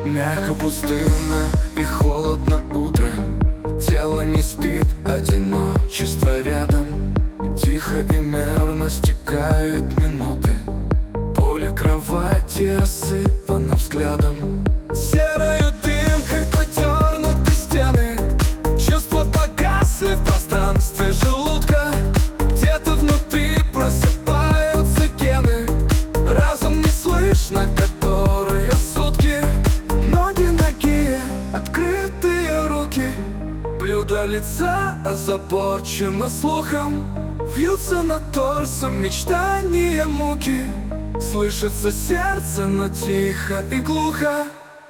Мягко, пустынно и холодно утро. Тело не спит, одиночество рядом. Тихо и мерно стекают минуты. Поле кровати осыпано взглядом. Серою дымкой подернуты стены. Чувства погасли в пространстве желудка. Где-то внутри просыпаются гены. Разум не слышно, которые сутки. Ноги нагие, открытые руки. Блюдо лица озабочено слухом. Вьются над торсом мечтания муки. Слышится сердце, но тихо и глухо.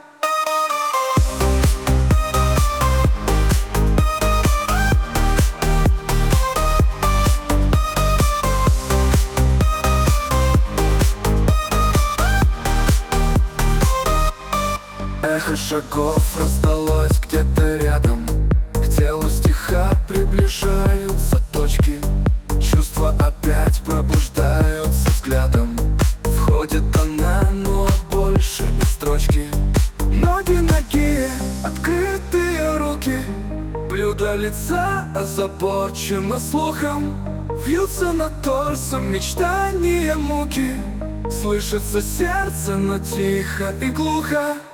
Эхо шагов раздалось где-то рядом. К телу стиха приближаются точки. Чувства опять пробуждаются взглядом. Входит она, но больше без строчки. Ноги нагие, открытые руки. Блюдо лица озабочено слухом. Вьются над торсом мечтания муки. Слышится сердце, но тихо и глухо.